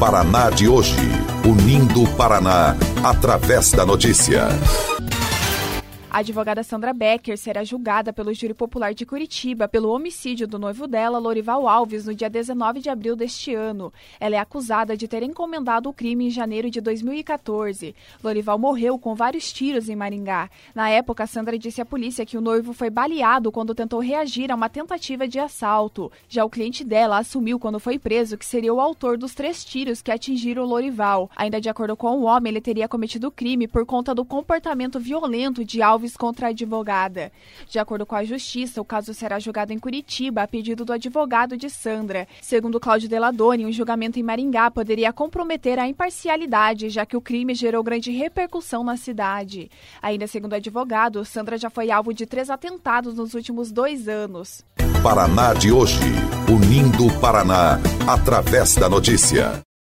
Paraná de hoje, unindo o Paraná através da notícia. A advogada Sandra Becker será julgada pelo Júri Popular de Curitiba pelo homicídio do noivo dela, Lorival Alves, no dia 19 de abril deste ano. Ela é acusada de ter encomendado o crime em janeiro de 2014. Lorival morreu com vários tiros em Maringá. Na época, Sandra disse à polícia que o noivo foi baleado quando tentou reagir a uma tentativa de assalto. Já o cliente dela assumiu quando foi preso que seria o autor dos 3 tiros que atingiram o Lorival. Ainda de acordo com o homem, ele teria cometido o crime por conta do comportamento violento de Alves contra a advogada. De acordo com a Justiça, o caso será julgado em Curitiba a pedido do advogado de Sandra. Segundo Cláudio Deladoni, um julgamento em Maringá poderia comprometer a imparcialidade, já que o crime gerou grande repercussão na cidade. Ainda segundo o advogado, Sandra já foi alvo de 3 atentados nos últimos 2 anos. Paraná de hoje, unindo o Paraná através da notícia.